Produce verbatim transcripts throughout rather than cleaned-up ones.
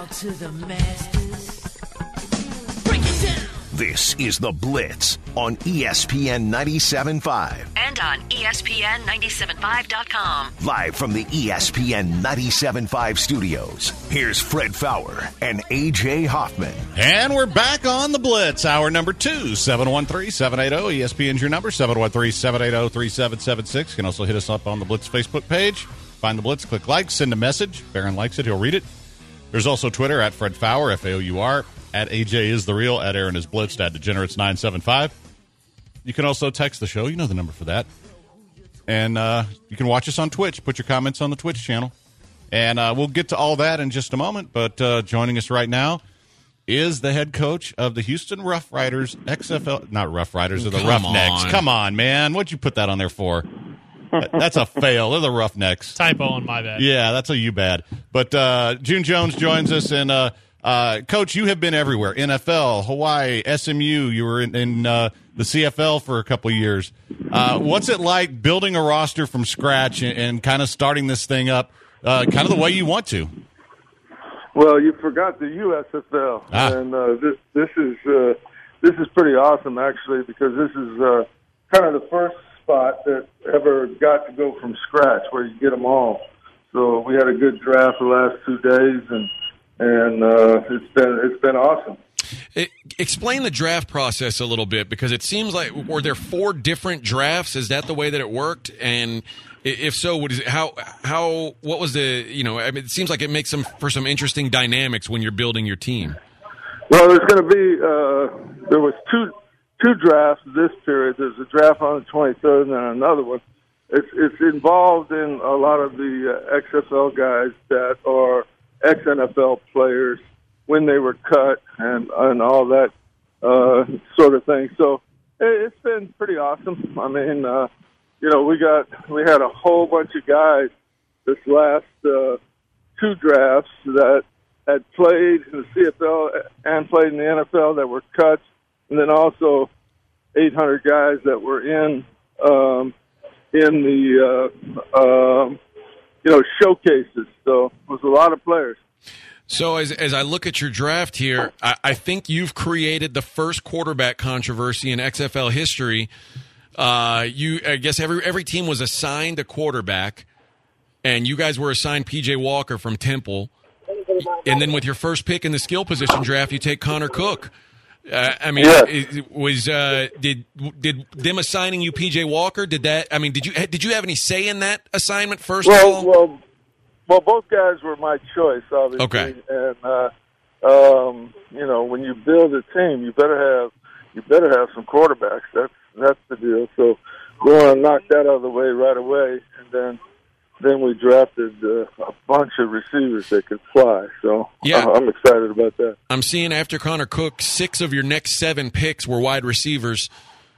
to the masters. Break it down. This is The Blitz on E S P N ninety-seven point five. And on E S P N ninety-seven point five dot com. Live from the E S P N ninety-seven point five studios, here's Fred Faour and A J Hoffman. And we're back on The Blitz, hour number two, seven one three, seven eight zero. E S P N's your number, seven one three, seven eight zero, three seven seven six. You can also hit us up on the Blitz Facebook page. Find The Blitz, click like, send a message. Barron likes it, he'll read it. There's also Twitter, at Fred Faour, F A O U R. At A J is the real, at Aaron is blitzed, at Degenerates nine seven five. You can also text the show. You know the number for that. And uh, you can watch us on Twitch. Put your comments on the Twitch channel. And uh, we'll get to all that in just a moment. But uh, joining us right now is the head coach of the Houston Rough Riders, X F L. Not Rough Riders, they're the Come Roughnecks. on. Come on, man. What'd you put that on there for? That's a fail. They're the Roughnecks. Typo on my bad. Yeah, that's a you bad. But uh, June Jones joins us, and uh, uh, Coach, you have been everywhere: N F L, Hawaii, S M U. You were in, in uh, the C F L for a couple of years. Uh, what's it like building a roster from scratch and, and kind of starting this thing up, uh, kind of the way you want to? Well, you forgot the U S F L, Ah. and uh, this this is uh, this is pretty awesome actually, because this is uh, kind of the first spot that ever got to go from scratch, where you get them all. So we had a good draft the last two days, and and uh, it's been it's been awesome. It, explain the draft process a little bit, because it seems like, were there four different drafts? Is that the way that it worked? And i- if so, what is it, how how what was the you know? I mean, it seems like it makes some for some interesting dynamics when you're building your team. Well, there's going to be uh, there was two two drafts this period. There's a draft on the twenty-third and then another one. It's it's involved in a lot of the uh, X F L guys that are ex-N F L players when they were cut and and all that uh, sort of thing. So it, it's been pretty awesome. I mean, uh, you know, we got we had a whole bunch of guys this last uh, two drafts that had played in the C F L and played in the N F L that were cut, and then also eight hundred guys that were in um, in the uh, um, you know showcases. So it was a lot of players. So as as I look at your draft here, I, I think you've created the first quarterback controversy in X F L history. Uh, you, I guess every every team was assigned a quarterback, and you guys were assigned P J Walker from Temple. And then with your first pick in the skill position draft, you take Connor Cook. Uh, I mean, Yes. it, it was uh, did did them assigning you P J Walker? Did that? I mean, did you did you have any say in that assignment first Well, of all? well, well, both guys were my choice, obviously. Okay. And uh, um, you know, when you build a team, you better have you better have some quarterbacks. That's that's the deal. So we want to knock that out of the way right away, and then then we drafted uh, a bunch of receivers that could fly. So Yeah. uh, I'm excited about that. I'm seeing after Connor Cook, six of your next seven picks were wide receivers.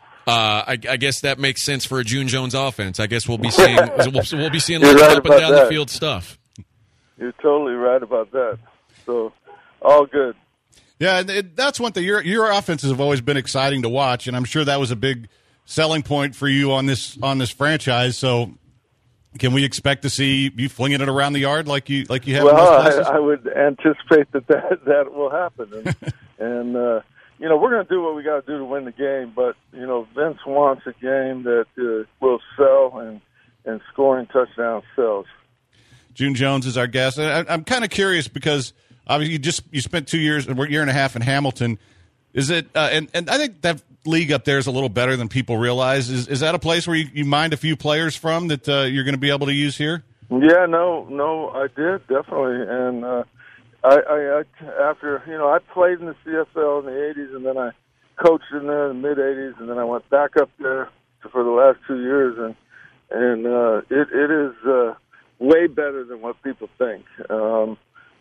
Uh, I, I guess that makes sense for a June Jones offense. I guess we'll be seeing we'll, we'll be seeing You're lots of right up and about down that. the field stuff. You're totally right about that. So all good. Yeah, and it, that's one thing. Your your offenses have always been exciting to watch, and I'm sure that was a big selling point for you on this on this franchise. So, can we expect to see you flinging it around the yard like you like you have in Well, most I, places? I would anticipate that that, that will happen, and, and uh, you know we're going to do what we got to do to win the game. But you know Vince wants a game that uh, will sell, and and scoring touchdowns sells. June Jones is our guest. I, I'm kind of curious because obviously you just you spent two years, a year and a half in Hamilton. Is it? Uh, and and I think that league up there is a little better than people realize. Is is that a place where you, you mind a few players from that uh, you're going to be able to use here? Yeah, no, no, I did definitely, and uh, I, I, I after you know I played in the C F L in the eighties, and then I coached in there in the mid eighties, and then I went back up there for the last two years, and and uh, it it is uh, way better than what people think. Um,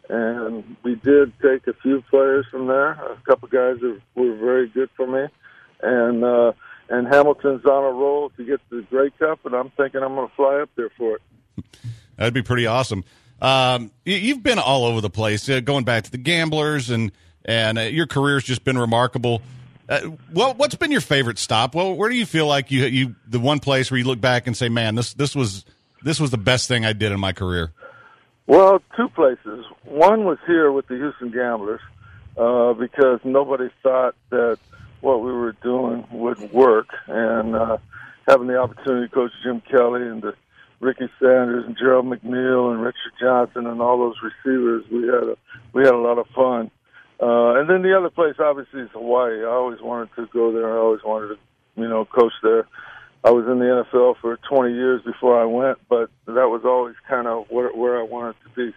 and we did take a few players from there, a couple guys that were very good for me, and uh, and Hamilton's on a roll to get to the Grey Cup, and I'm thinking I'm going to fly up there for it. That'd be pretty awesome. Um, you, you've been all over the place, uh, going back to the Gamblers, and and uh, your career's just been remarkable. Uh, what, what's been your favorite stop? Well, where do you feel like you you the one place where you look back and say, "Man, this this was this was the best thing I did in my career"? Well, two places. One was here with the Houston Gamblers uh, because nobody thought that what we were doing would work. And uh, having the opportunity to coach Jim Kelly and the Ricky Sanders and Gerald McNeil and Richard Johnson and all those receivers, we had a we had a lot of fun. Uh, and then the other place, obviously, is Hawaii. I always wanted to go there. I always wanted to, you know, coach there. I was in the N F L for twenty years before I went, but that was always kind of where, where I wanted to be.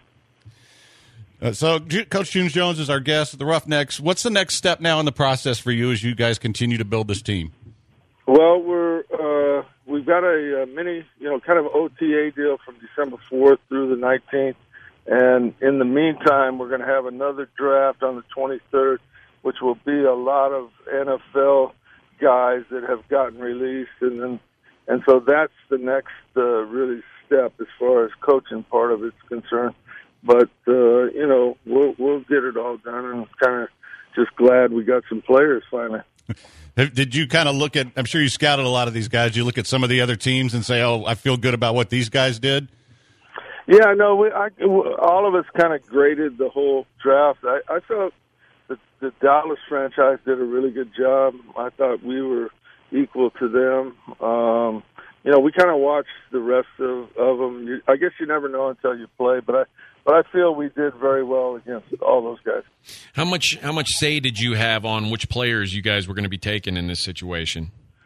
Uh, so, J- Coach June Jones is our guest at the Roughnecks. What's the next step now in the process for you as you guys continue to build this team? Well, we're uh, we've got a, a mini, you know, kind of O T A deal from December fourth through the nineteenth, and in the meantime, we're going to have another draft on the twenty-third, which will be a lot of N F L guys that have gotten released, and then and so that's the next uh, really step as far as coaching part of it's concerned. But uh, you know, we'll we'll get it all done, and kind of just glad we got some players finally. Did you kind of look at, I'm sure you scouted a lot of these guys, you look at some of the other teams and say, oh, I feel good about what these guys did? Yeah, no, we, I, all of us kind of graded the whole draft. I, I felt that the Dallas franchise did a really good job. I thought we were equal to them. Um, you know, we kind of watched the rest of, of them. You, I guess you never know until you play, but I But I feel we did very well against all those guys. How much how much say did you have on which players you guys were going to be taking in this situation?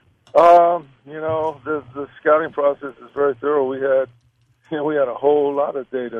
Um, you know, the the scouting process is very thorough. We had, you know, we had a whole lot of data.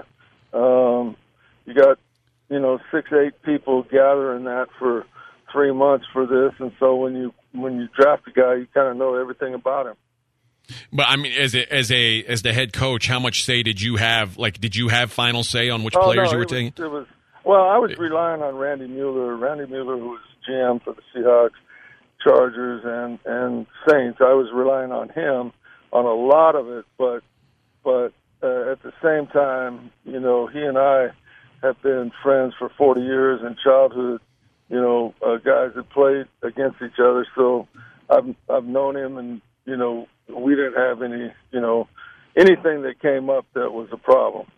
Um, you got, you know, six, eight people gathering that for three months for this, and so when you when you draft a guy, you kind of know everything about him. But I mean, as a as a as the head coach, how much say did you have? Like, did you have final say on which oh, players no, you were it was, taking? It was well, I was relying on Randy Mueller. Randy Mueller, who was G M for the Seahawks, Chargers, and and Saints. I was relying on him on a lot of it, but but uh, at the same time, you know, he and I have been friends for forty years in childhood. You know, uh, guys that played against each other, so I've I've known him, and you know, we didn't have any, you know, anything that came up that was a problem.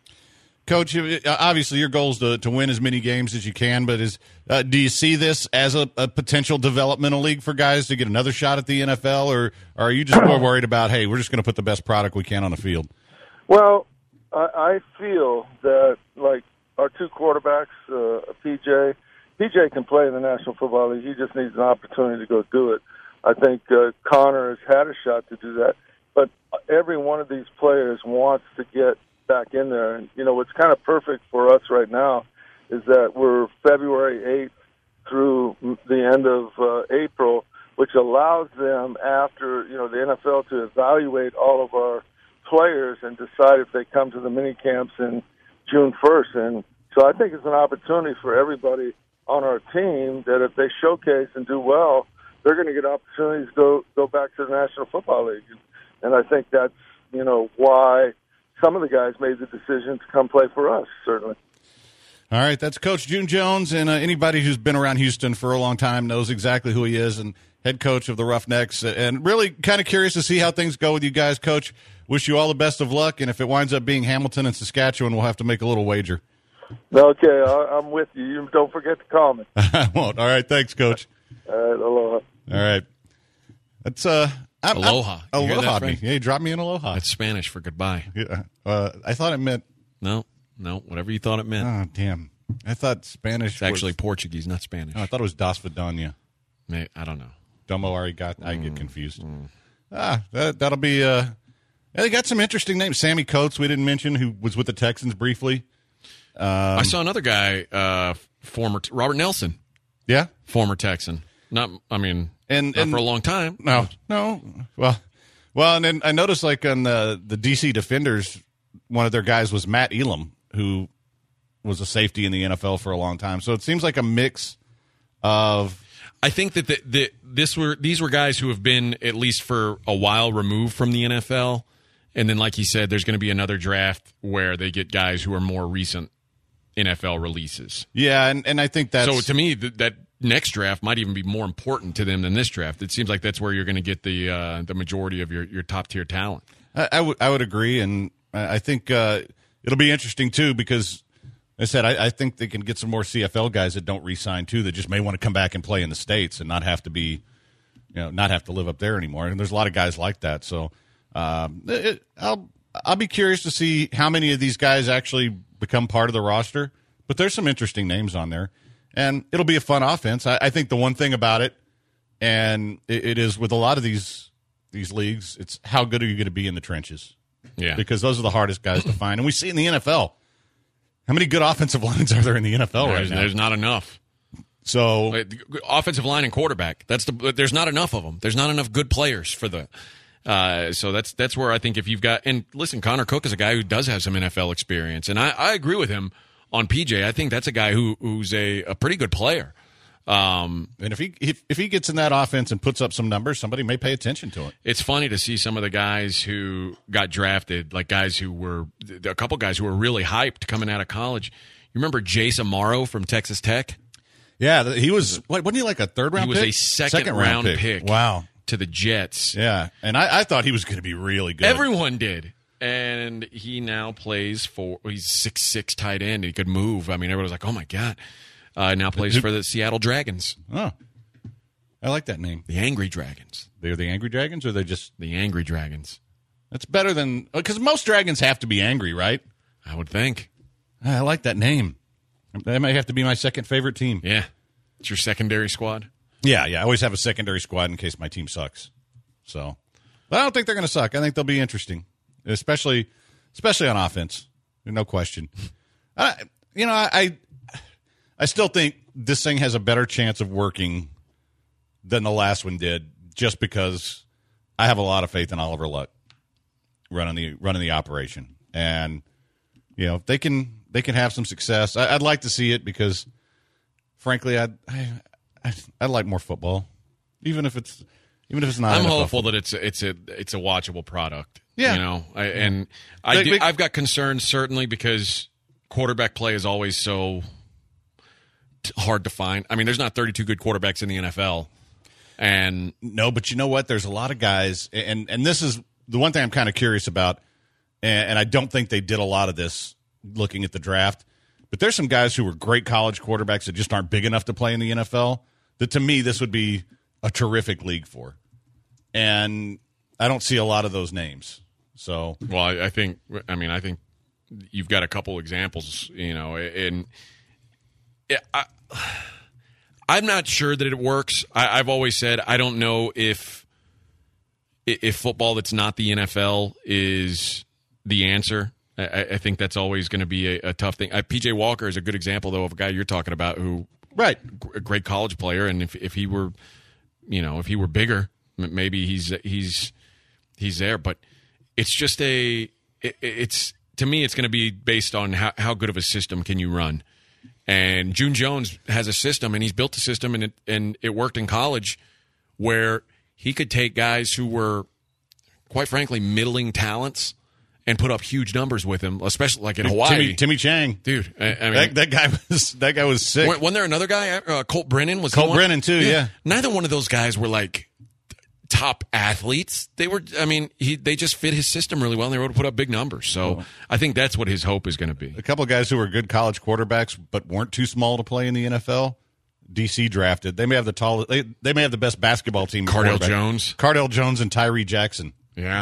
Coach, obviously your goal is to, to win as many games as you can, but is uh, do you see this as a, a potential developmental league for guys to get another shot at the N F L, or, or are you just more worried about, hey, we're just going to put the best product we can on the field? Well, I, I feel that, like, our two quarterbacks, uh, P J, P J can play in the National Football League. He just needs an opportunity to go do it. I think uh, Connor has had a shot to do that, but every one of these players wants to get back in there. And, you know, what's kind of perfect for us right now is that we're February eighth through the end of uh, April, which allows them, after, you know, the N F L to evaluate all of our players and decide if they come to the mini camps in June first. And so I think it's an opportunity for everybody on our team that if they showcase and do well, they're going to get opportunities to go, go back to the National Football League. And I think that's, you know, why some of the guys made the decision to come play for us, certainly. All right, that's Coach June Jones, and uh, anybody who's been around Houston for a long time knows exactly who he is, and head coach of the Roughnecks. And really kind of curious to see how things go with you guys, Coach. Wish you all the best of luck, and if it winds up being Hamilton and Saskatchewan, we'll have to make a little wager. Okay, I'm with you. You don't forget to call me. I won't. All right, thanks, Coach. All right, aloha. All right. That's uh, I'm, Aloha. I'm, You hear aloha that, me. Fred? Yeah, drop me an aloha. That's Spanish for goodbye. Yeah, uh, I thought it meant. No, no, whatever you thought it meant. Oh, damn. I thought Spanish It's actually was, Portuguese, not Spanish. oh, I thought it was Das Vidania. May, I don't know. Domo Arigato. I get Mm, confused. Ah, that, that'll be. Uh, yeah, they got some interesting names. Sammy Coates, we didn't mention, who was with the Texans briefly. Um, I saw another guy, uh, former Robert Nelson, Yeah. former Texan. Not, I mean, And- not and- for a long time. No, no. Well, well, and then I noticed, like, on the, the D C Defenders, one of their guys was Matt Elam, who was a safety in the N F L for a long time. So it seems like a mix of. I think that the, the, this were these were guys who have been at least for a while removed from the N F L, and then, like you said, there's going to be another draft where they get guys who are more recent N F L releases. Yeah, and, and I think that's. So to me, th- that next draft might even be more important to them than this draft. It seems like that's where you're going to get the uh, the majority of your, your top tier talent. I, I would I would agree, and I think uh, it'll be interesting, too, because I said I, I think they can get some more C F L guys that don't re-sign, too, that just may want to come back and play in the States and not have to be, you know, not have to live up there anymore. And there's a lot of guys like that. So um, it, I'll I'll be curious to see how many of these guys actually become part of the roster. But there's some interesting names on there. And it'll be a fun offense. I, I think the one thing about it, and it, it is with a lot of these these leagues, it's how good are you going to be in the trenches? Yeah. Because those are the hardest guys to find. And we see in the N F L. How many good offensive lines are there in the N F L there's, right now? There's not enough. So offensive line and quarterback. That's the. There's not enough of them. There's not enough good players for the. Uh, so that's that's where I think if you've got and listen, Connor Cook is a guy who does have some N F L experience, and I, I agree with him on P J. I think that's a guy who who's a, a pretty good player. Um, and if he if, if he gets in that offense and puts up some numbers, somebody may pay attention to it. It's funny to see some of the guys who got drafted, like guys who were a couple guys who were really hyped coming out of college. You remember Jace Amaro from Texas Tech? Yeah, he was. What, wasn't he like a third round? He was pick? a second, second round, round pick. pick. Wow, to the Jets. Yeah, and I, I thought he was going to be really good. Everyone did. And he now plays for, he's six six tight end. He could move. I mean, everybody was like, oh, my God. Uh, now plays for the Seattle Dragons. Oh, I like that name. The Angry Dragons. They're the Angry Dragons, or they're just. The Angry Dragons. That's better than. Because most dragons have to be angry, right? I would think. I like that name. That might have to be my second favorite team. Yeah. It's your secondary squad? Yeah, yeah. I always have a secondary squad in case my team sucks. So, but I don't think they're going to suck. I think they'll be interesting, especially especially on offense. No question. I, you know, I I still think this thing has a better chance of working than the last one did, just because I have a lot of faith in Oliver Luck running the running the operation, and you know they can they can have some success. I, I'd like to see it because, frankly, I'd, I I I'd like more football, even if it's even if it's not. I'm N F L hopeful football. that it's a, it's a it's a watchable product. Yeah, you know, I, and I Big- do, big- I've got concerns certainly because quarterback play is always so t- hard to find. I mean, there's not thirty-two good quarterbacks in the N F L, and No, but you know what? There's a lot of guys, and and this is the one thing I'm kind of curious about, and, and I don't think they did a lot of this looking at the draft. But there's some guys who were great college quarterbacks that just aren't big enough to play in the N F L. That to me, this would be a terrific league for, and I don't see a lot of those names. So, well, I, I think I mean I think you've got a couple examples, you know, and it, I, I'm not sure that it works. I, I've always said I don't know if if football that's not the N F L is the answer. I, I think that's always going to be a, a tough thing. I, P J Walker is a good example, though, of a guy you're talking about who, right, a great college player, and if if he were, you know, if he were bigger, m- maybe he's he's he's there. But it's just a, it, it's to me, it's going to be based on how how good of a system can you run. And June Jones has a system, and he's built a system, and it and it worked in college, where he could take guys who were, quite frankly, middling talents and put up huge numbers with him, especially like in Hawaii. Timmy, Timmy Chang, dude. I, I mean, that, that guy was that guy was sick. wasn't there another guy? Uh, Colt Brennan was. he Colt one? Brennan too. Yeah. Neither one of those guys were like top athletes. They were. I mean, he they just fit his system really well, and they were able to put up big numbers. So I think that's what his hope is going to be. A couple of guys who were good college quarterbacks but weren't too small to play in the N F L. D C drafted. They may have the tallest. They, they may have the best basketball team. Cardell quarterback. Jones. Cardell Jones and Tyree Jackson. Yeah.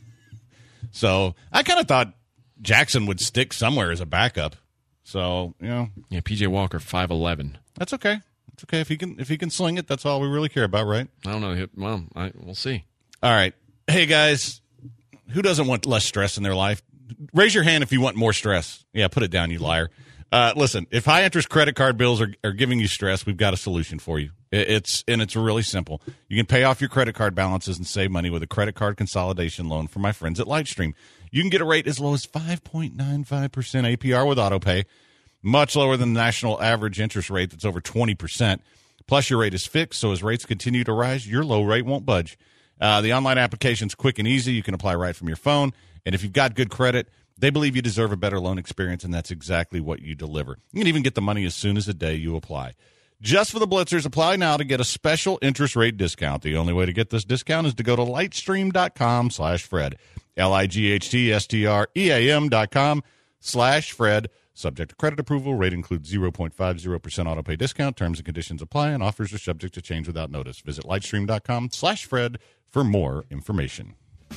So I kind of thought Jackson would stick somewhere as a backup. So you know, Yeah. P J Walker, five eleven. that's okay. It's okay if he can if he can sling it. That's all we really care about, right? I don't know. Well, I, we'll see. All right. Hey guys, who doesn't want less stress in their life? Raise your hand if you want more stress. Yeah, put it down, you liar. Uh, listen, if high interest credit card bills are, are giving you stress, we've got a solution for you. It, it's and it's really simple. You can pay off your credit card balances and save money with a credit card consolidation loan from my friends at Lightstream. You can get a rate as low as five point nine five percent A P R with AutoPay, much lower than the national average interest rate that's over twenty percent. Plus, your rate is fixed, so as rates continue to rise, your low rate won't budge. Uh, the online application's quick and easy. You can apply right from your phone. And if you've got good credit, they believe you deserve a better loan experience, and that's exactly what you deliver. You can even get the money as soon as the day you apply. Just for the Blitzers, apply now to get a special interest rate discount. The only way to get this discount is to go to lightstream.com slash Fred. L I G H T S T R E A M dot com slash Fred. Subject to credit approval. Rate includes zero point five zero percent auto pay discount. Terms and conditions apply, and offers are subject to change without notice. Visit lightstream.com slash Fred for more information.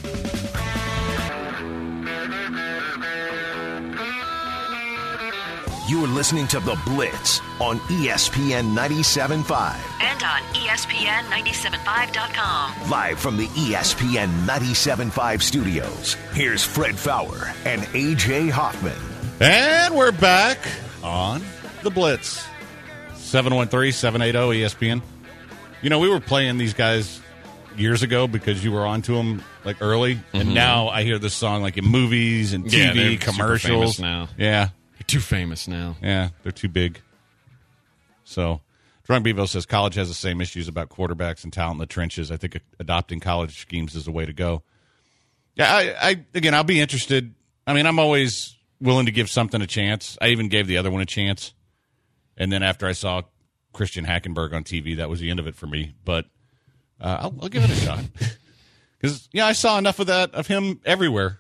You're listening to The Blitz on E S P N ninety-seven point five. And on E S P N ninety-seven five dot com. Live from the E S P N ninety-seven point five studios, here's Fred Fowler and A J Hoffman. And we're back on The Blitz. seven one three, seven eight zero, E S P N. You know, we were playing these guys years ago because you were onto them like early, mm-hmm. and now I hear this song like in movies and T V, yeah, they're commercials. super famous now. Yeah. They're too famous now. Yeah, they're too big. So, Drunk Bevo says college has the same issues about quarterbacks and talent in the trenches. I think adopting college schemes is the way to go. Yeah, I, I again, I'll be interested. I mean, I'm always willing to give something a chance. I even gave the other one a chance. And then after I saw Christian Hackenberg on T V, that was the end of it for me. But uh, I'll, I'll give it a shot. Because, yeah, I saw enough of that, of him everywhere.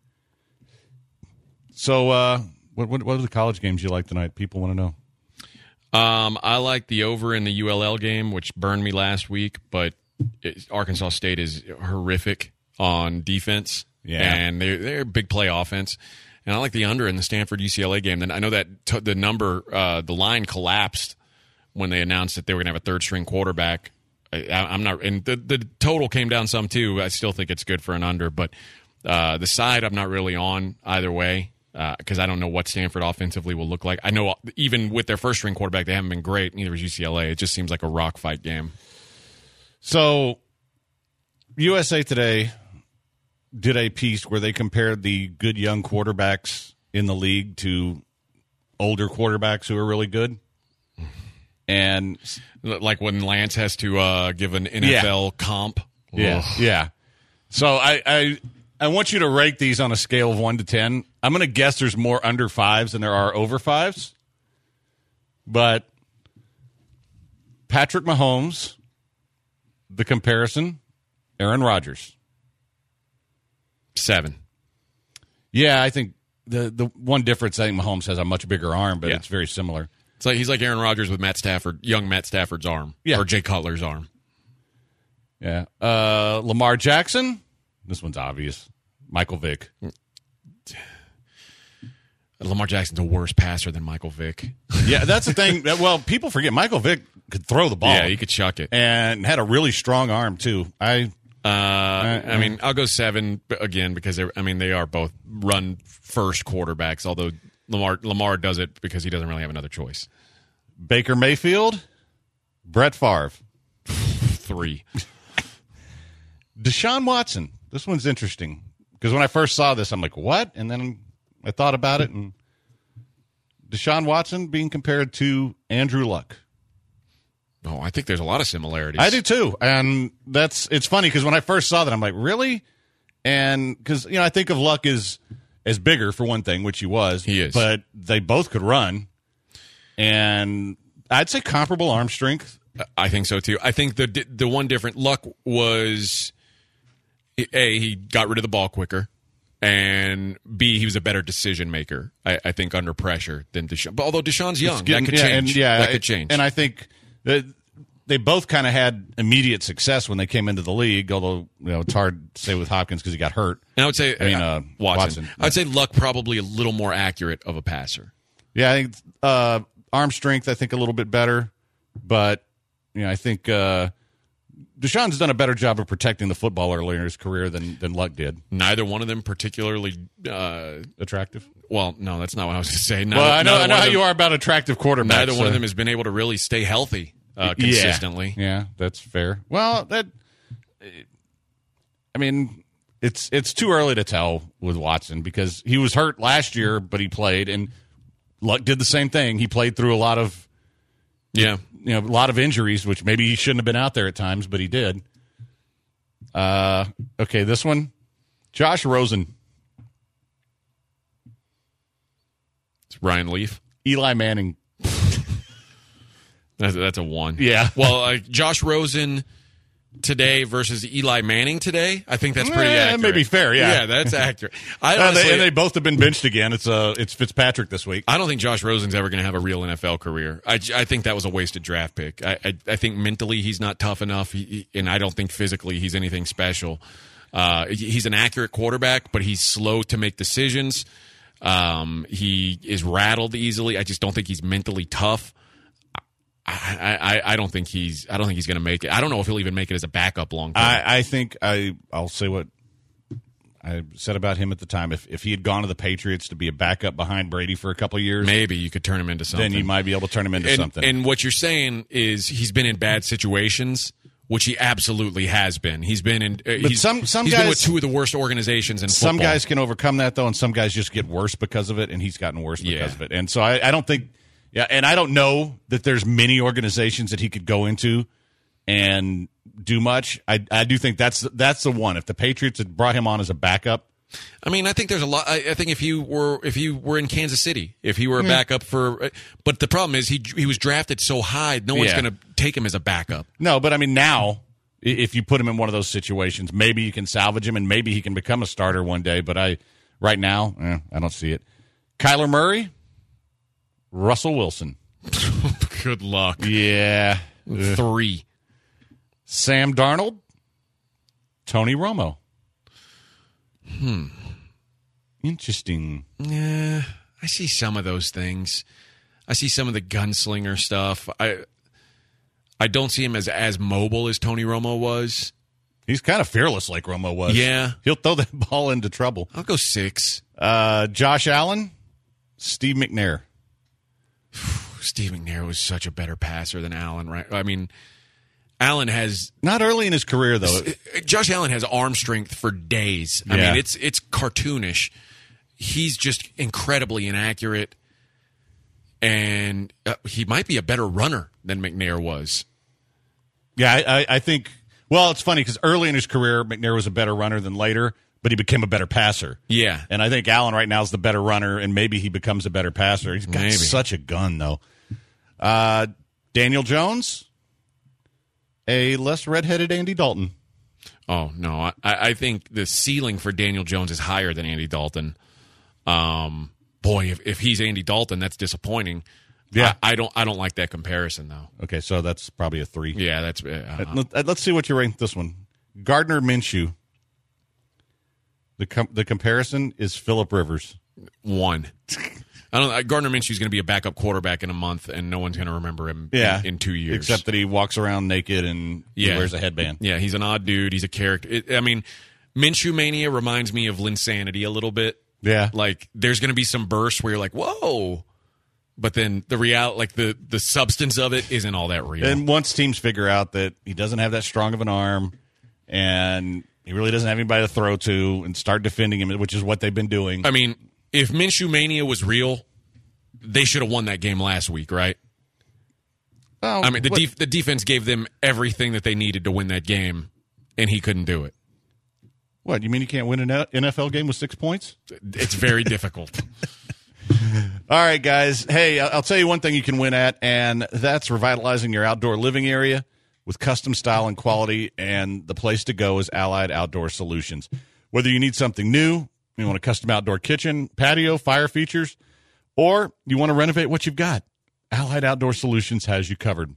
So, uh, what, what, what are the college games you like tonight? People want to know. Um, I like the over in the U L L game, which burned me last week, but it, Arkansas State is horrific on defense. Yeah. And they're, they're a big play offense. And I like the under in the Stanford U C L A game. Then I know that t- the number, uh, the line collapsed when they announced that they were going to have a third string quarterback. I, I, I'm not, and the, the total came down some too. I still think it's good for an under, but uh, the side I'm not really on either way because uh, I don't know what Stanford offensively will look like. I know even with their first string quarterback, they haven't been great. Neither is U C L A. It just seems like a rock fight game. So U S A Today did a piece where they compared the good young quarterbacks in the league to older quarterbacks who are really good. And like when Lance has to uh, give an N F L yeah. comp. Yeah, Ugh. yeah. So I, I I want you to rate these on a scale of one to ten. I'm going to guess there's more under fives than there are over fives. But Patrick Mahomes, the comparison, Aaron Rodgers. Seven. Yeah, I think the the one difference, I think Mahomes has a much bigger arm, but yeah. it's very similar. It's like he's like Aaron Rodgers with Matt Stafford, young Matt Stafford's arm, yeah. or Jay Cutler's arm. Yeah. Uh, Lamar Jackson. This one's obvious. Michael Vick. Lamar Jackson's a worse passer than Michael Vick. Yeah, that's the thing. Well, people forget Michael Vick could throw the ball. Yeah, he could chuck it, and had a really strong arm too. I. Uh, I, I mean, I'll go seven again because they're. I mean, they are both run first quarterbacks. Although Lamar Lamar does it because he doesn't really have another choice. Baker Mayfield, Brett Favre, three. Deshaun Watson. This one's interesting because when I first saw this, I'm like, what? And then I thought about it, and Deshaun Watson being compared to Andrew Luck. Oh, I think there's a lot of similarities. I do too, and that's it's funny because when I first saw that, I'm like, really? And because you know, I think of Luck as as bigger for one thing, which he was. He is, but they both could run, and I'd say comparable arm strength. I think so too. I think the the one different Luck was A, he got rid of the ball quicker, and B, he was a better decision maker. I, I think under pressure than Deshaun. But although Deshaun's young, Getting, that could yeah, change. And, yeah, that it, could change. And I think that they both kind of had immediate success when they came into the league. Although you know it's hard to say with Hopkins because he got hurt. And I would say, I mean, uh, Watson. Watson. I'd say Luck probably a little more accurate of a passer. Yeah, I think uh, arm strength. I think a little bit better, but you know, I think uh, Deshaun's done a better job of protecting the football earlier in his career than than Luck did. Neither one of them particularly uh, attractive. Well, no, that's not what I was going to say. Neither, well, I know, I know how them, you are about attractive quarterbacks. Neither so. one of them has been able to really stay healthy uh, consistently. Yeah, yeah, that's fair. Well, that I mean, it's it's too early to tell with Watson because he was hurt last year, but he played, and Luck did the same thing. He played through a lot of yeah, you know, a lot of injuries, which maybe he shouldn't have been out there at times, but he did. Uh, okay, this one, Josh Rosen. It's Ryan Leaf. Eli Manning. That's, that's a one. Yeah. Well, uh, Josh Rosen today versus Eli Manning today, I think that's pretty Eh, accurate. that may be fair, yeah. Yeah, that's accurate. I Uh, honestly, they, and they both have been benched again. It's uh, it's Fitzpatrick this week. I don't think Josh Rosen's ever going to have a real N F L career. I, I think that was a wasted draft pick. I, I, I think mentally he's not tough enough, he, and I don't think physically he's anything special. Uh, he's an accurate quarterback, but he's slow to make decisions. Um, he is rattled easily. I just don't think he's mentally tough. I, I, I don't think he's I don't think he's going to make it. I don't know if he'll even make it as a backup long term. I, I think I I'll say what I said about him at the time. If if he had gone to the Patriots to be a backup behind Brady for a couple of years, Maybe you could turn him into something. then you might be able to turn him into and, something. And what you're saying is he's been in bad situations, which he absolutely has been. He's been in. Uh, But he's, some- some he's been with guys- two of the worst organizations in football. Some guys can overcome that, though, and some guys just get worse because of it, and he's gotten worse because Yeah. of it. And so I, I don't think, yeah, and I don't know that there's many organizations that he could go into and do much. I, I do think that's that's the one. If the Patriots had brought him on as a backup, I mean, I think there's a lot. I, I think if you were if you were in Kansas City, if he were a backup for, but the problem is he he was drafted so high, no one's Yeah. going to take him as a backup. no, but I mean now, i- if you put him in one of those situations, maybe you can salvage him and maybe he can become a starter one day. But I, right now, eh, I don't see it. Kyler Murray, Russell Wilson, Good luck. yeah, Three. Sam Darnold, Tony Romo. Hmm. Interesting. Yeah, I see some of those things. I see some of the gunslinger stuff. I I don't see him as as mobile as Tony Romo was. He's kind of fearless like Romo was. Yeah. He'll throw that ball into trouble. I'll go six. Uh, Josh Allen, Steve McNair. Steve McNair was such a better passer than Allen, right? I mean, Allen has Not early in his career, though. Josh Allen has arm strength for days. I Yeah. mean, it's it's cartoonish. He's just incredibly inaccurate, and uh, he might be a better runner than McNair was. Yeah, I, I, I think. Well, it's funny because early in his career, McNair was a better runner than later, but he became a better passer. Yeah. And I think Allen right now is the better runner, and maybe he becomes a better passer. He's got Maybe. such a gun, though. Uh, Daniel Jones, a less redheaded Andy Dalton. Oh no, I, I think the ceiling for Daniel Jones is higher than Andy Dalton. Um, boy, if, if he's Andy Dalton, that's disappointing. Yeah. I, I don't. I don't like that comparison though. Okay, so that's probably a three. Yeah, that's. Uh, Uh, let- Let's see what you rank this one. Gardner Minshew. The com- the comparison is Phillip Rivers. one. I don't. Gardner Minshew's going to be a backup quarterback in a month, and no one's going to remember him. Yeah, in, in two years. Except that he walks around naked and he Yeah. wears a headband. Yeah, he's an odd dude. He's a character. It, I mean, Minshew mania reminds me of Linsanity a little bit. Yeah. Like there's going to be some bursts where you're like, whoa. But then the real, like the, the substance of it isn't all that real. And once teams figure out that he doesn't have that strong of an arm and he really doesn't have anybody to throw to and start defending him, which is what they've been doing. I mean, if Minshew mania was real, they should have won that game last week, right? Oh, I mean, the what- def- the defense gave them everything that they needed to win that game, and he couldn't do it. What, you mean you can't win an N F L game with six points? It's very difficult. All right, guys. Hey, I- I'll tell you one thing you can win at, and that's revitalizing your outdoor living area with custom style and quality, and the place to go is Allied Outdoor Solutions. Whether you need something new, you want a custom outdoor kitchen, patio, fire features, or you want to renovate what you've got, Allied Outdoor Solutions has you covered.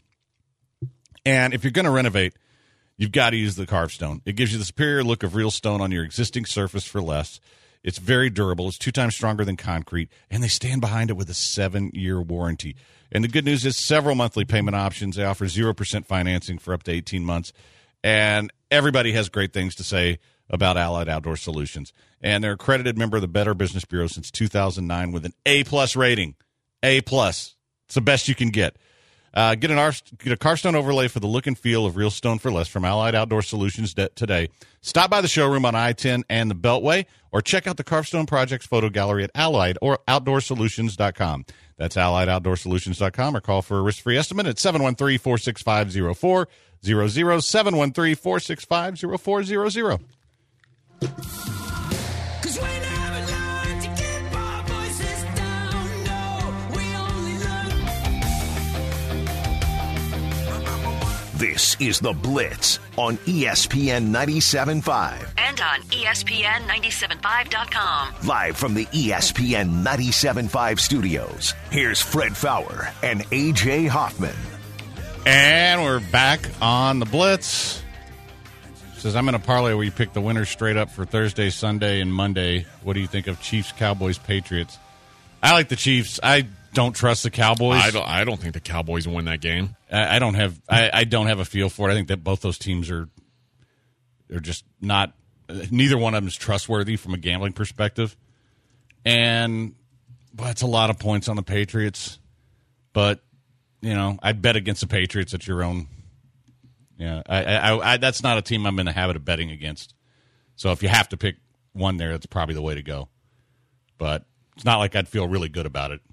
And if you're going to renovate, you've got to use the carved stone. It gives you the superior look of real stone on your existing surface for less. It's very durable. It's two times stronger than concrete, and they stand behind it with a seven-year warranty. And the good news is several monthly payment options. They offer zero percent financing for up to eighteen months. And everybody has great things to say about Allied Outdoor Solutions. And they're an accredited member of the Better Business Bureau since two thousand nine with an A-plus rating. A-plus. It's the best you can get. Uh, get an Ar- get a Carstone overlay for the look and feel of real stone for less from Allied Outdoor Solutions de- today. Stop by the showroom on I ten and the Beltway, or check out the Carstone Project's photo gallery at allied or outdoor solutions dot com. That's allied outdoor solutions dot com, or call for a risk-free estimate at seven one three, four six five, zero four zero zero, seven one three, four six five, zero four zero zero. Cause we never learned to keep our voices down. No, we only learn. This is The Blitz on E S P N ninety-seven point five. And on E S P N ninety-seven five dot com. Live from the E S P N ninety-seven point five studios, here's Fred Fowler and A J Hoffman. And we're back on the Blitz. Says, I'm in a parlay where you pick the winners straight up for Thursday, Sunday, and Monday. What do you think of Chiefs, Cowboys, Patriots? I like the Chiefs. I don't trust the Cowboys. I don't, I don't think the Cowboys will win that game. I, I don't have I, I don't have a feel for it. I think that both those teams are they're just not neither one of them is trustworthy from a gambling perspective. And well, it's a lot of points on the Patriots. But, you know, I'd bet against the Patriots at your own. Yeah, I, I, I, that's not a team I'm in the habit of betting against. So if you have to pick one there, that's probably the way to go. But it's not like I'd feel really good about it.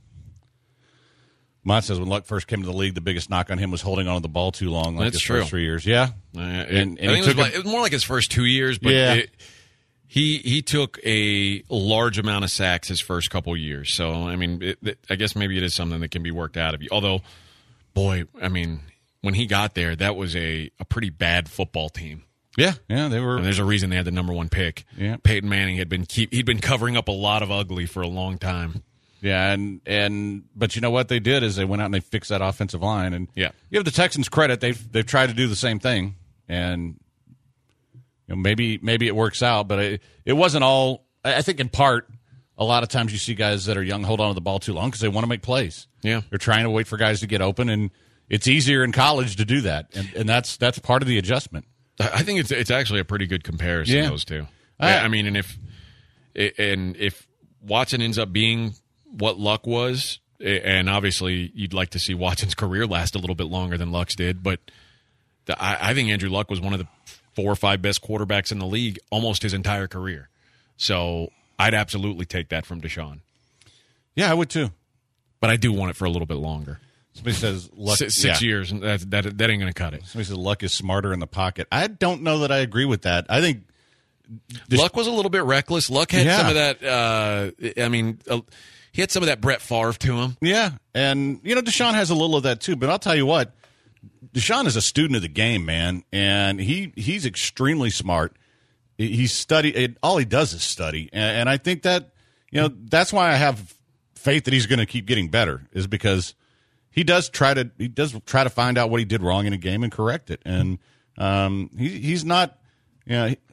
Mott says when Luck first came to the league, the biggest knock on him was holding on to the ball too long, like That's his true. first three years. Yeah, Uh, and, it, and I he think it, took was it- like, it was more like his first two years, but Yeah. it, he he took a large amount of sacks his first couple of years. So I mean, it, it, I guess maybe it is something that can be worked out of you. Although, boy, I mean, when he got there, that was a, a pretty bad football team. yeah, yeah, they were. And there's a reason they had the number one pick. Yeah. Peyton Manning had been keep he'd been covering up a lot of ugly for a long time. Yeah, and and but you know what they did is they went out and they fixed that offensive line, and Yeah. give the Texans credit. They've they've tried to do the same thing, and you know, maybe maybe it works out, but it, it wasn't all. I I think in part, a lot of times you see guys that are young hold on to the ball too long because they want to make plays. Yeah. They're trying to wait for guys to get open, and it's easier in college to do that, and and that's that's part of the adjustment. I I think it's it's actually a pretty good comparison, Yeah. those two. I- I mean, and if and if Watson ends up being what Luck was, and obviously you'd like to see Watson's career last a little bit longer than Luck's did, but the, I, I think Andrew Luck was one of the four or five best quarterbacks in the league almost his entire career. So I'd absolutely take that from Deshaun. Yeah, I would too. But I do want it for a little bit longer. Somebody says Luck, Six, six yeah. years, and that, that, that ain't going to cut it. Somebody says Luck is smarter in the pocket. I don't know that I agree with that. I think Des- Luck was a little bit reckless. Luck had Yeah. some of that, uh, I mean, uh, he had some of that Brett Favre to him. Yeah, and you know Deshaun has a little of that too. But I'll tell you what, Deshaun is a student of the game, man, and he he's extremely smart. He- He's studied. All he does is study, and, and I think that you know that's why I have faith that he's going to keep getting better. Is because he does try to he does try to find out what he did wrong in a game and correct it, and um, he he's not. You know, he,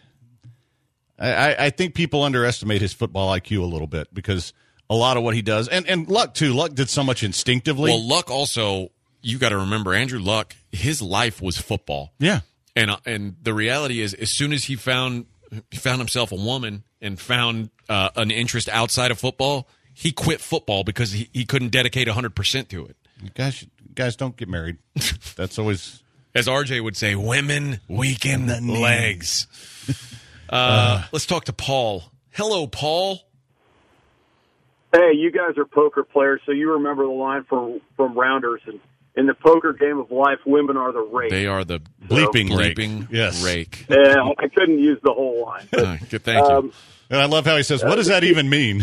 I I think people underestimate his football I Q a little bit because. A lot of what he does, and and Luck too. Luck did so much instinctively. Well, Luck also, you got to remember, Andrew Luck, his life was football. yeah, And uh, and the reality is, as soon as he found he found himself a woman and found uh, an interest outside of football, he quit football because he, he couldn't dedicate one hundred percent to it. guys, guys, don't get married. That's always As R J would say, women weaken the legs. Uh, let's talk to Paul. Hello, Paul. Hey, you guys are poker players, so you remember the line from from Rounders. And in the poker game of life, women are the rake. They are the bleeping rake. bleeping Yes. rake. Yeah, I couldn't use the whole line. But, Uh, good, thank you. um, and I love how he says, "What does that even mean?"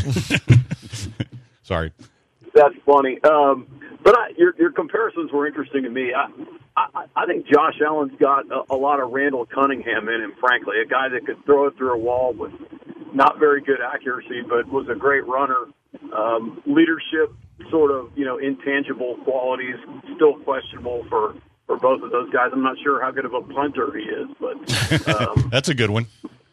Sorry. That's funny. Um, but I, your your comparisons were interesting to me. I I, I think Josh Allen's got a, a lot of Randall Cunningham in him. Frankly, a guy that could throw it through a wall with not very good accuracy, but was a great runner. Um, leadership, sort of, you know, intangible qualities, still questionable for, for both of those guys. I'm not sure how good of a punter he is, but um, That's a good one.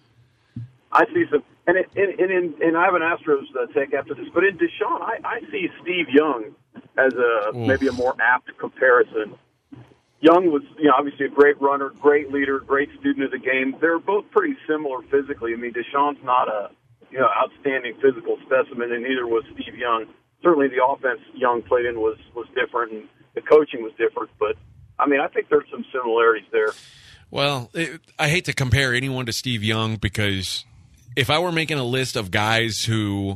I see some. And it, and, and, in, and I have an Astros uh, take after this, but in Deshaun, I, I see Steve Young as a maybe a more apt comparison. Young was, you know, obviously a great runner, great leader, great student of the game. They're both pretty similar physically. I mean, Deshaun's not a, you know, outstanding physical specimen, and neither was Steve Young. Certainly the offense Young played in was, was different, and the coaching was different. But, I mean, I think there's some similarities there. Well, it, I hate to compare anyone to Steve Young because if I were making a list of guys who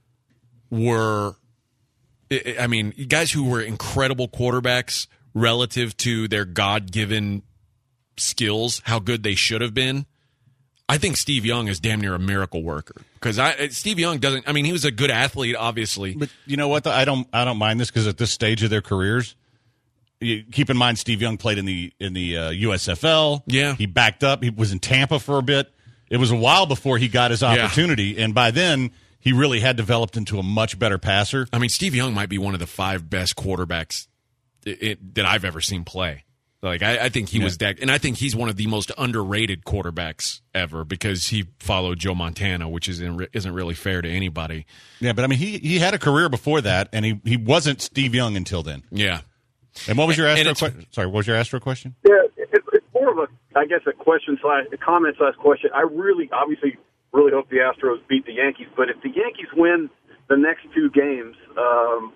were, I I mean, guys who were incredible quarterbacks relative to their God-given skills, how good they should have been, I think Steve Young is damn near a miracle worker because I Steve Young doesn't. I mean, he was a good athlete, obviously. But you know what? Though? I don't. I don't mind this because at this stage of their careers, you, keep in mind Steve Young played in the in the uh, U S F L. Yeah. He backed up. He was in Tampa for a bit. It was a while before he got his opportunity, yeah. and by then he really had developed into a much better passer. I mean, Steve Young might be one of the five best quarterbacks it, it, that I've ever seen play. Like, I, I think he yeah. was that, and I think he's one of the most underrated quarterbacks ever because he followed Joe Montana, which isn't isn't really fair to anybody. Yeah, but I mean, he he had a career before that, and he, he wasn't Steve Young until then. Yeah. And what was your And- Astro and it's- question? Sorry, what was your Astro question? Yeah, it, it's more of a, I guess, a question slash a comment slash question. I really, obviously, really hope the Astros beat the Yankees. But if the Yankees win the next two games, um,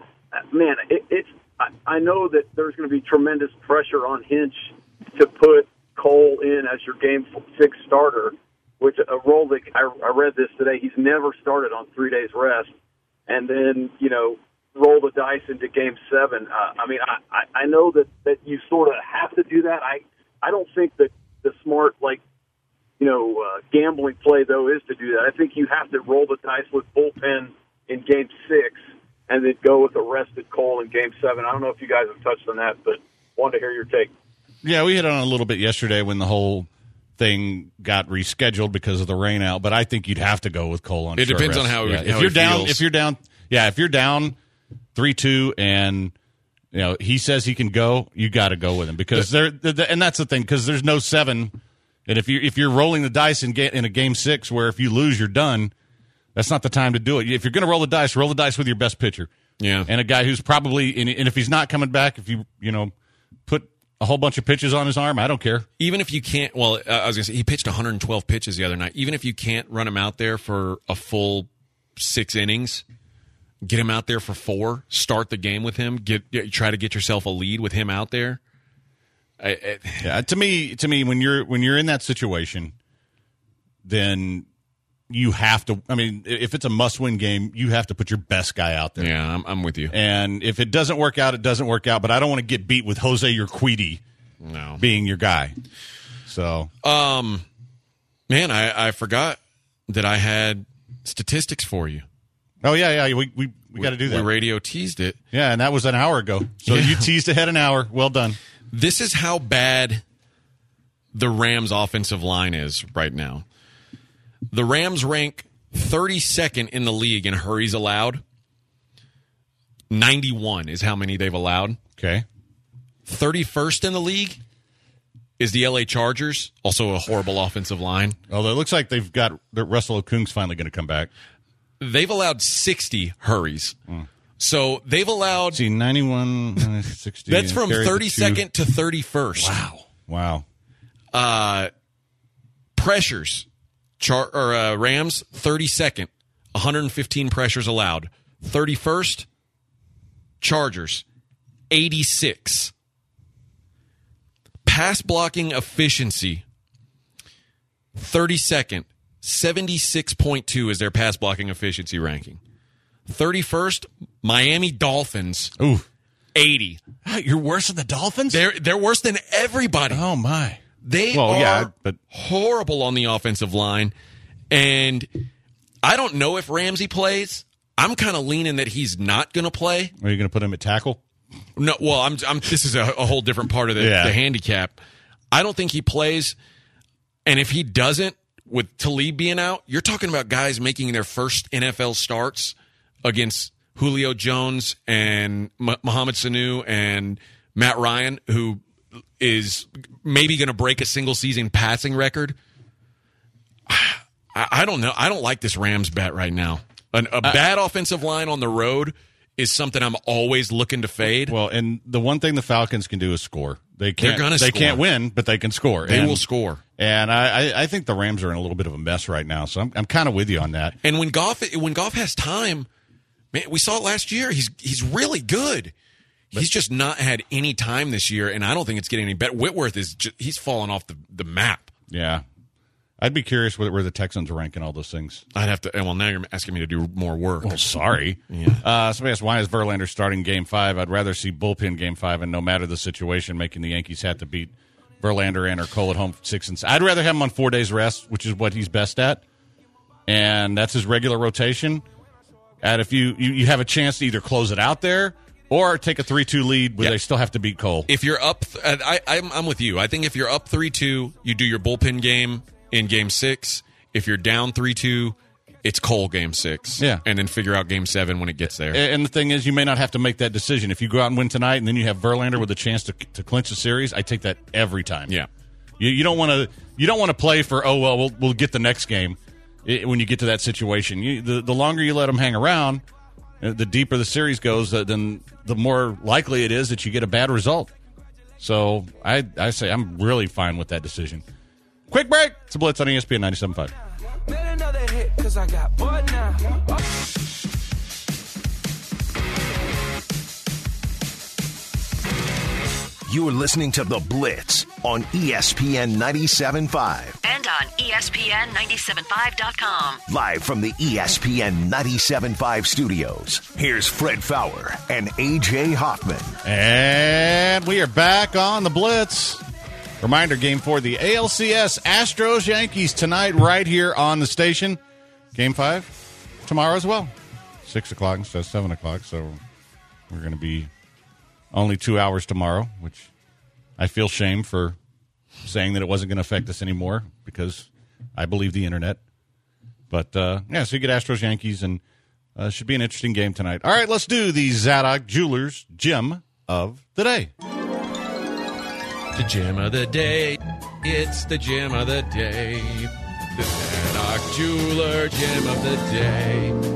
man, it, it's. I, I know that there's going to be tremendous pressure on Hinch to put Cole in as your Game Six starter, which a role that I, I read this today. He's never started on three days rest, and then you know. roll the dice into Game Seven. Uh, I mean, I, I, I know that, that you sort of have to do that. I I don't think that the smart, like, you know, uh, gambling play, though, is to do that. I think you have to roll the dice with bullpen in Game Six and then go with a rested Cole in Game Seven. I don't know if you guys have touched on that, but wanted to hear your take. Yeah, we hit on it a little bit yesterday when the whole thing got rescheduled because of the rain out, but I think you'd have to go with Cole on It short depends rest. on how he- yeah. how if he you're down feels. if you're down yeah, if you're down three two and you know he says he can go, you got to go with him because there and that's the thing because there's no seven, and if you if you're rolling the dice in ga- in a game six where if you lose you're done, that's not the time to do it. If you're going to roll the dice, roll the dice with your best pitcher. Yeah. And a guy who's probably and and if he's not coming back, if you you know put a whole bunch of pitches on his arm, I don't care. Even if you can't, well, uh, I was going to say, he pitched one hundred twelve pitches the other night. Even if you can't run him out there for a full six innings, get him out there for four, start the game with him, get, get try to get yourself a lead with him out there. I, I, Yeah, to me, to me, when you're when you're in that situation, then you have to. I mean, if it's a must-win game, you have to put your best guy out there. yeah, I'm, I'm with you. And if it doesn't work out, it doesn't work out. But I don't want to get beat with Jose Urquidy No. being your guy. So, Um, man, I, I forgot that I had statistics for you. oh yeah, yeah, we we, we got to do that. We radio teased it. Yeah, and that was an hour ago. So Yeah. you teased ahead an hour. Well done. This is how bad the Rams' offensive line is right now. The Rams rank thirty-second in the league in hurries allowed. ninety-one is how many they've allowed. Okay. thirty-first in the league is the L A Chargers, also a horrible offensive line. Although it looks like they've got that Russell Okung's finally going to come back. They've allowed sixty hurries. So they've allowed See, ninety-one, uh, sixty. that's from carries the two. thirty-second to thirty-first. Wow. Wow. Uh, pressures, Char- or uh, Rams thirty-second, one hundred fifteen pressures allowed. thirty-first, Chargers eighty-six. Pass blocking efficiency thirty-second, seventy-six point two is their pass blocking efficiency ranking. thirty-first, Miami Dolphins Ooh. eighty. You're worse than the Dolphins? They're they're worse than everybody. Oh, my. They Well, are yeah, but- horrible on the offensive line. And I don't know if Ramsey plays. I'm kind of leaning that he's not going to play. Are you going to put him at tackle? No, well, I'm. I'm this is a, a whole different part of the, Yeah. the handicap. I don't think he plays. And if he doesn't, with Talib being out, you're talking about guys making their first N F L starts against Julio Jones and M- Mohamed Sanu and Matt Ryan, who is maybe going to break a single season passing record. I, I don't know. I don't like this Rams bet right now. An, a bad offensive line on the road is something I'm always looking to fade. Well, and the one thing the Falcons can do is score. They can't. They're gonna They score. can't win, but they can score. They and, will score. And I, I, I think the Rams are in a little bit of a mess right now. So I'm, I'm kind of with you on that. And when Goff when Goff has time, man, we saw it last year. He's he's really good. He's just not had any time this year, and I don't think it's getting any better. Whitworth is just, he's fallen off the, the map. Yeah, I'd be curious where, where the Texans rank in all those things. I'd have to. Well, now you're asking me to do more work. Oh, sorry. Yeah. Uh, somebody asked, why is Verlander starting Game Five? I'd rather see bullpen Game Five, and no matter the situation, making the Yankees have to beat Verlander and or Cole at home six and. I'd rather have him on four days rest, which is what he's best at, and that's his regular rotation. And if you, you you have a chance to either close it out there Or take a three two lead where Yeah. they still have to beat Cole. If you're up, th- I, I'm, I'm with you. I think if you're up three two, you do your bullpen game in game six. If you're down three two, it's Cole game six. Yeah. And then figure out game seven when it gets there. And the thing is, you may not have to make that decision. If you go out and win tonight and then you have Verlander with a chance to, to clinch the series, I take that every time. Yeah. You, you don't want to you don't want to play for, oh, well, we'll, we'll get the next game i- when you get to that situation. You, the, the longer you let them hang around, uh, the deeper the series goes, uh, then the more likely it is that you get a bad result. So I, I say I'm really fine with that decision. Quick break. It's a Blitz on E S P N ninety-seven point five. Made another hit, cause I got bored now. You're listening to The Blitz on E S P N ninety-seven point five. And on E S P N nine seven five dot com. Live from the E S P N ninety-seven point five studios, here's Fred Fowler and A J Hoffman. And we are back on the Blitz. Reminder, game four, the A L C S Astros Yankees tonight right here on the station. Game five tomorrow as well. Six o'clock instead of seven o'clock, so we're going to be only two hours tomorrow, which I feel shame for saying that it wasn't going to affect us anymore because I believe the internet. But, uh, yeah, so you get Astros Yankees, and uh, should be an interesting game tonight. All right, let's do the Zadok Jewelers Gem of the Day. The gem of the day. It's the gem of the day. The Zadok Jeweler gem of the day.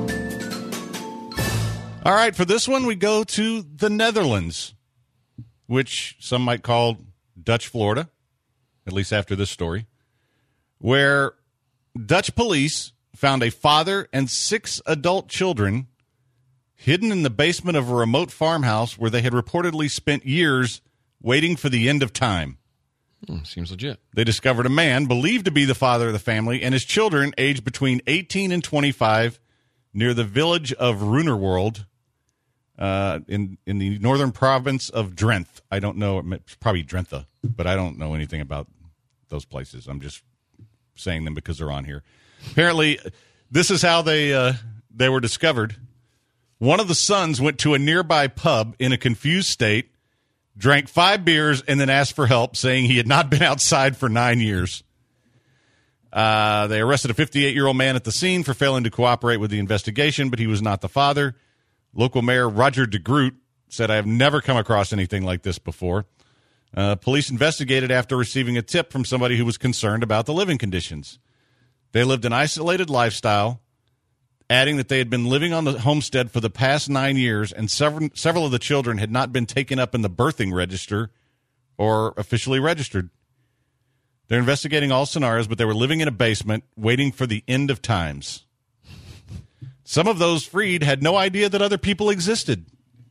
All right, for this one, we go to the Netherlands, which some might call Dutch Florida, at least after this story, where Dutch police found a father and six adult children hidden in the basement of a remote farmhouse where they had reportedly spent years waiting for the end of time. Hmm, seems legit. They discovered a man believed to be the father of the family and his children aged between eighteen and twenty-five near the village of Runerworld uh, in, in the northern province of Drenthe. I don't know. It's probably Drenthe, but I don't know anything about those places. I'm just saying them because they're on here. Apparently, this is how they uh, they were discovered. One of the sons went to a nearby pub in a confused state, drank five beers, and then asked for help, saying he had not been outside for nine years. Uh, they arrested a fifty-eight-year-old man at the scene for failing to cooperate with the investigation, but he was not the father. Local Mayor Roger de Groot said, "I have never come across anything like this before." Uh, police investigated after receiving a tip from somebody who was concerned about the living conditions. They lived an isolated lifestyle, adding that they had been living on the homestead for the past nine years, and several, several of the children had not been taken up in the birthing register or officially registered. They're investigating all scenarios, but they were living in a basement, waiting for the end of times. Some of those freed had no idea that other people existed.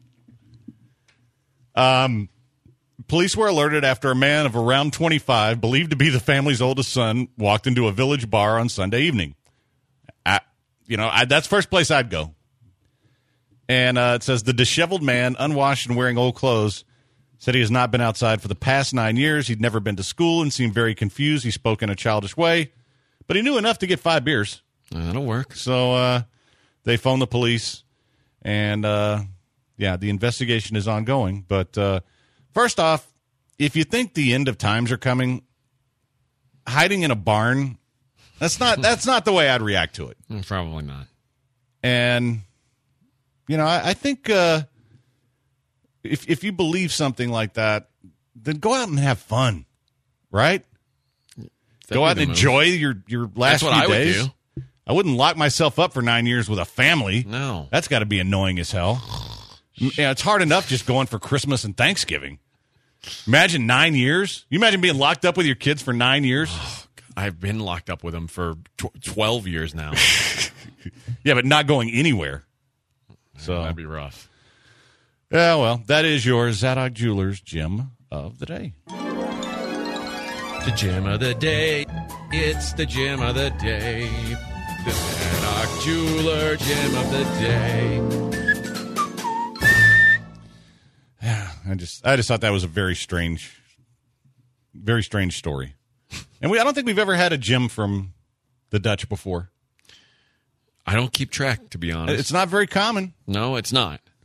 Um, police were alerted after a man of around twenty-five, believed to be the family's oldest son, walked into a village bar on Sunday evening. I, you know, I, that's first place I'd go. And uh, it says the disheveled man, unwashed and wearing old clothes, said he has not been outside for the past nine years. He'd never been to school and seemed very confused. He spoke in a childish way, but he knew enough to get five beers. That'll work. So uh, they phoned the police, and, uh, yeah, the investigation is ongoing. But uh, first off, if you think the end of times are coming, hiding in a barn, that's not that's not the way I'd react to it. Probably not. And, you know, I, I think uh, if if you believe something like that, then go out and have fun, right? That'd go be out the and move. enjoy your, your last That's what few I would days. do. I wouldn't lock myself up for nine years with a family. No. That's got to be annoying as hell. Yeah, it's hard enough just going for Christmas and Thanksgiving. Imagine nine years. You imagine being locked up with your kids for nine years? I've been locked up with them for tw- twelve years now. Yeah, but not going anywhere. So That'd be rough. Yeah, well, that is your Zadok Jewelers gem of the day. The gem of the day. It's the gem of the day. The Zadok Jeweler gem of the day. Yeah, I just I just thought that was a very strange, very strange story. And we I don't think we've ever had a gem from the Dutch before. I don't keep track, to be honest. It's not very common. No, it's not.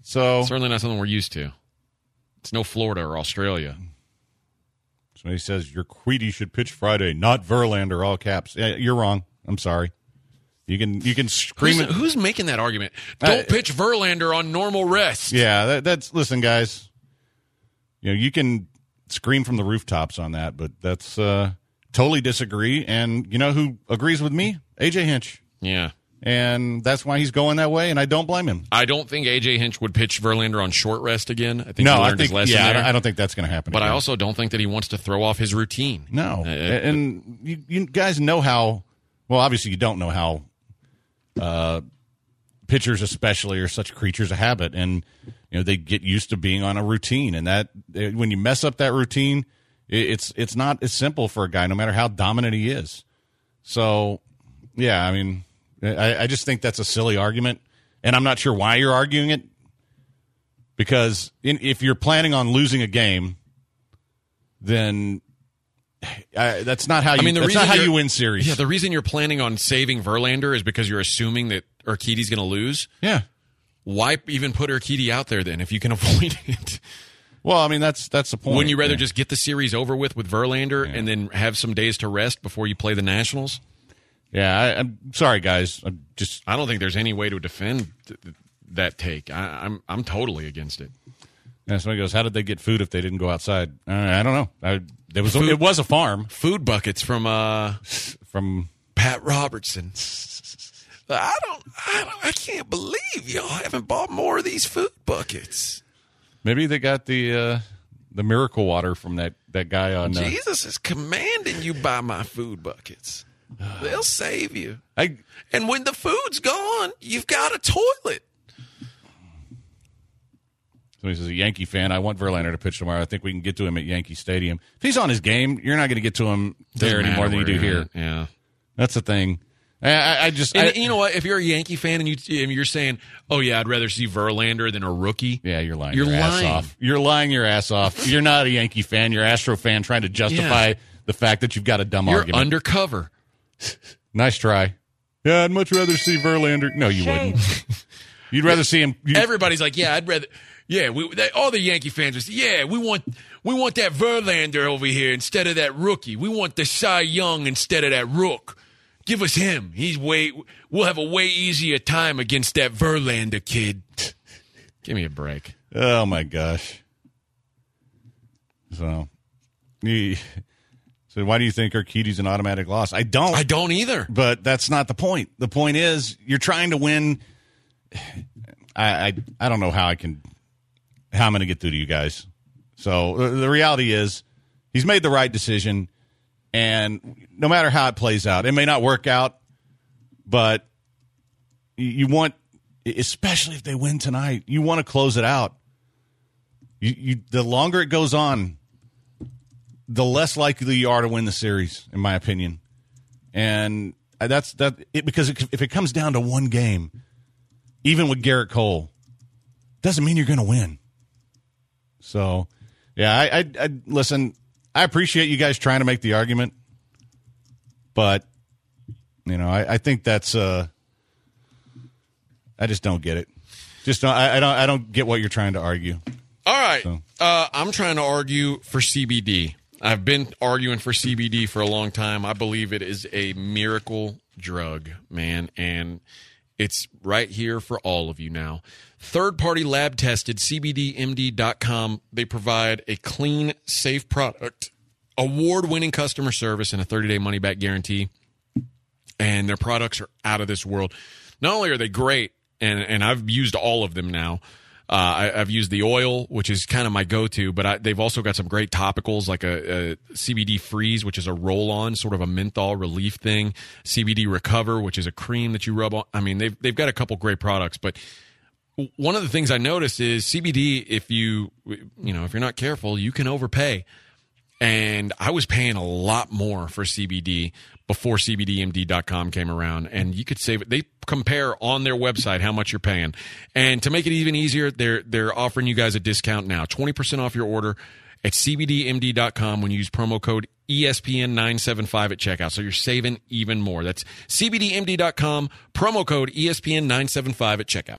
So Certainly not something we're used to. It's no Florida or Australia. somebody says your Queedy should pitch Friday, not Verlander, all caps. Yeah, you're wrong. I'm sorry. You can you can scream Who's, it. who's making that argument? Don't Uh, pitch Verlander on normal rest. Yeah, that, that's listen, guys. You know, you can scream from the rooftops on that, but that's uh, totally disagree. And you know who agrees with me? A J Hinch. Yeah. And that's why he's going that way, and I don't blame him. I don't think A J Hinch would pitch Verlander on short rest again. I think No, he I learned think his lesson yeah, I there. don't, I don't think that's going to happen. But again. I also don't think that he wants to throw off his routine. no. Uh, and you, you guys know how. Well, obviously, you don't know how uh, pitchers, especially, are such creatures of habit, and you know they get used to being on a routine, and that when you mess up that routine, it, it's it's not as simple for a guy, no matter how dominant he is. So, yeah, I mean, I, I just think that's a silly argument, and I'm not sure why you're arguing it. Because in, if you're planning on losing a game, then uh, that's not how you. I mean, the that's reason not how you're- you win series. Yeah, the reason you're planning on saving Verlander is because you're assuming that Urquidy's going to lose. yeah. Why even put Urquidy out there then if you can avoid it? Well, I mean, that's that's the point. Wouldn't you rather yeah. just get the series over with with Verlander Yeah. and then have some days to rest before you play the Nationals? Yeah, I, I'm sorry, guys. I'm just I don't think there's any way to defend th- th- that take. I, I'm I'm totally against it. yeah, somebody goes, "How did they get food if they didn't go outside?" Uh, I don't know. I, there was Food- it was a farm Food buckets from uh, from. Pat Robertson. I don't, I don't, I can't believe y'all haven't bought more of these food buckets. Maybe they got the uh, the miracle water from that, that guy on. Uh, Jesus is commanding you buy my food buckets. They'll save you. I And when the food's gone, you've got a toilet. somebody says a Yankee fan. I want Verlander to pitch tomorrow. I think we can get to him at Yankee Stadium. If he's on his game, you're not going to get to him there any more than you do here. Yeah. That's the thing. I, I, I just, And I, you know what? If you're a Yankee fan and, you, and you're saying, oh, yeah, I'd rather see Verlander than a rookie. yeah, you're lying. You're your lying. ass off. You're lying your ass off. You're not a Yankee fan. You're an Astro fan trying to justify Yeah. the fact that you've got a dumb You're argument. undercover. Nice try. Yeah, I'd much rather see Verlander. No, you wouldn't. You'd rather see him. You, Everybody's like, yeah, I'd rather. Yeah, we, they, all the Yankee fans are saying, yeah, we want we want that Verlander over here instead of that rookie. We want the Cy Young instead of that Rook. Give us him. He's way. We'll have a way easier time against that Verlander kid. Give me a break. oh my gosh. So, you, so why do you think Urquidy's an automatic loss? I don't. I don't either. But that's not the point. The point is you're trying to win. I I, I don't know how I can how I'm going to get through to you guys. So uh, the reality is he's made the right decision, and no matter how it plays out, it may not work out, but you, you want, especially if they win tonight, you want to close it out. You, you the longer it goes on, the less likely you are to win the series, in my opinion. And that's that it, because it, if it comes down to one game, even with Garrett Cole, doesn't mean you're going to win. So, yeah, I, I, I listen. I appreciate you guys trying to make the argument, but you know, I, I think that's. Uh, I just don't get it. Just don't. I, I don't. I don't get what you're trying to argue. All right. So. Uh, I'm trying to argue for C B D. I've been arguing for C B D for a long time. I believe it is a miracle drug, man, and it's right here for all of you now. Third-party lab tested, C B D M D dot com. They provide a clean, safe product, award-winning customer service, and a thirty-day money-back guarantee. And their products are out of this world. Not only are they great, and, and I've used all of them now. Uh, I, I've used the oil, which is kind of my go-to, but I, they've also got some great topicals like a, a C B D Freeze, which is a roll-on, sort of a menthol relief thing. C B D Recover, which is a cream that you rub on. I mean, they've they've got a couple great products, but one of the things I noticed is C B D, if you you know if you're not careful, you can overpay. And I was paying a lot more for C B D before C B D M D dot com came around, and you could save it. They compare on their website how much you're paying, and to make it even easier, they're they're offering you guys a discount now, twenty percent off your order at C B D M D dot com when you use promo code E S P N nine seven five at checkout. So you're saving even more. That's C B D M D dot com, promo code E S P N nine seven five at checkout.